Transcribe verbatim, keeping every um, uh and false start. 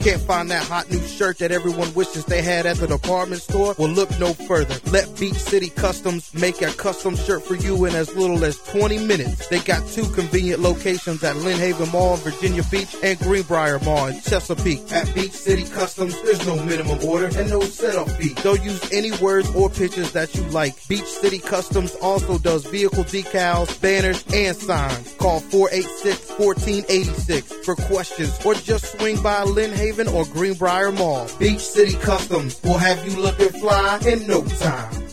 Can't find that hot new shirt that everyone wishes they had at the department store? Well, look no further. Let Beach City Customs make a custom shirt for you in as little as twenty minutes. They got two convenient locations at Lynn Haven Mall in Virginia Beach and Greenbrier Mall in Chesapeake. At Beach City Customs, there's no minimum order and no setup fee. They'll use any words or pictures that you like. Beach City Customs also does vehicle decals, banners, and signs. Call four eight six, one four eight six for questions or just swing by Lynn Haven or Greenbrier Mall. Beach City Customs will have you looking fly in no time.